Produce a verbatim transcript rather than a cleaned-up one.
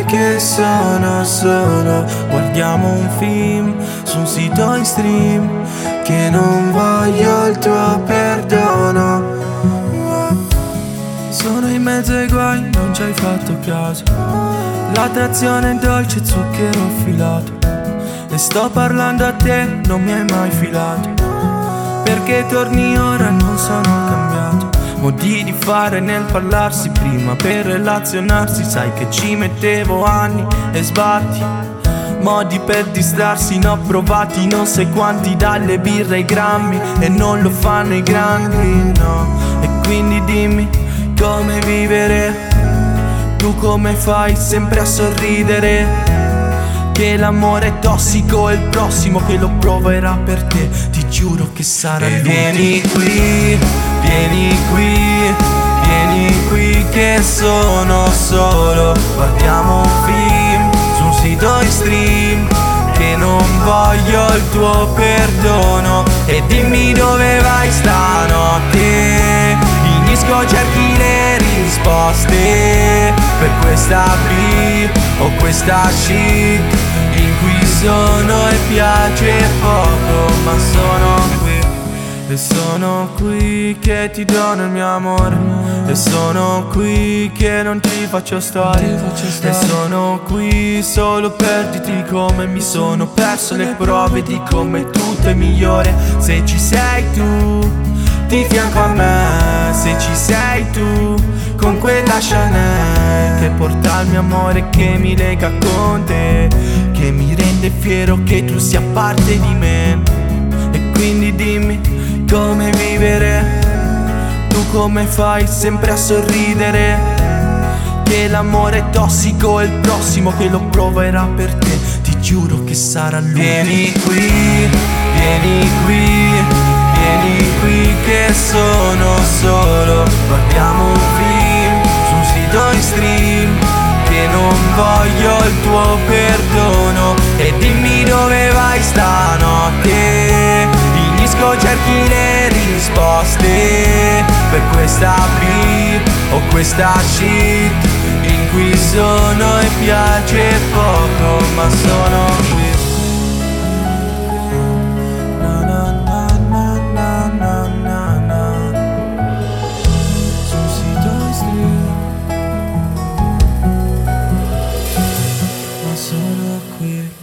che sono solo. Guardiamo un film su un sito in stream, che non voglio il tuo perdono. Sono in mezzo ai guai, non ci hai fatto caso. L'attrazione è dolce, zucchero affilato. E sto parlando a te, non mi hai mai filato. Perché torni ora, non sono cambiato. Modi di fare nel parlarsi prima per relazionarsi. Sai che ci mettevo anni e sbatti. Modi per distrarsi ne ho provati non sai quanti, dalle birre ai grammi, e non lo fanno i grandi, no. E quindi dimmi come vivere, tu come fai sempre a sorridere, che l'amore è tossico e il prossimo che lo proverà per te ti giuro che sarà lui. Vieni qui, vieni qui, vieni qui che sono solo. Guardiamo un film su un sito in stream, che non voglio il tuo perdono. E dimmi dove vai stanotte, in disco cerchi le risposte per questa B o questa shit in cui sono e piace poco, ma sono qui. E sono qui che ti dono il mio amore. E sono qui che non ti faccio storie. E sono qui solo per dirti come mi sono perso le prove di come tutto è migliore se ci sei tu di fianco a me. Se ci sei tu con quella Chanel che porta il mio amore, che mi lega con te, che mi rende fiero che tu sia parte di me. E quindi dimmi come vivere, tu come fai sempre a sorridere, che l'amore è tossico e il prossimo che lo proverà per te ti giuro che sarà lui. Vieni qui, vieni qui, vieni qui che sono solo. Guardiamo un film su un sito in stream, che non voglio il tuo perdono. E dimmi dove vai stanotte, in disco cerchi le risposte per questa B o questa shit in cui sono e piace poco, ma sono qui. Na na na na na na na na. Su un sito in stream, ma sono qui.